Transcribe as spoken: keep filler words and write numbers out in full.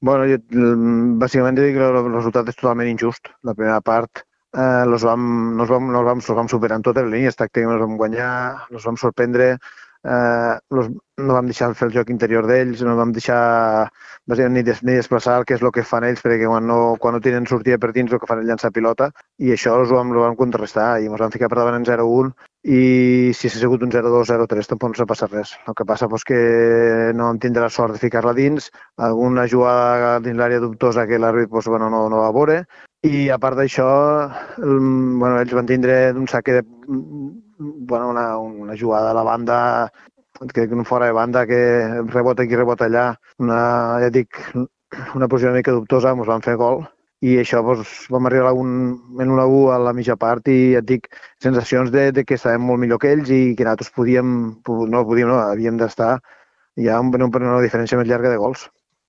Bueno, jo, mm, bàsicament dic que el resultat és totalment injust. La primera part eh, los vam, no, els vam, no els vam, els vam superar en totes les línies, tàcticament els vam guanyar, els vam sorprendre, eh, los, no vam deixar fer el joc interior d'ells, no vam deixar bàsicament ni, des, ni desplaçar, que és el que fan ells, perquè quan no, quan no tenen sortida per dins el que fan és llançar pilota, i això els ho vam, ho vam contrarrestar, i ens vam ficar per davant en zero un, i si s'ha sigut un zero dos, zero tres, tampoc no s'ha passat res. El que passa és pues, que no vam tindre la sort de ficar-la dins, alguna jugada dins l'àrea dubtosa que l'àrbit pues, bueno, no, no va veure, i a part d'això, bueno, ells van tindre un saque de, bueno, una, una jugada a la banda, que un fora de banda que rebota aquí, rebota allà, una, ja dic, una posició una mica dubtosa, ens van fer gol, i això doncs, vam arribar a un, en una u a la mitja part i et dic, sensacions de, de que estàvem molt millor que ells i que nosaltres podíem, no podíem, no, havíem d'estar ja amb una, una diferència més llarga de gols.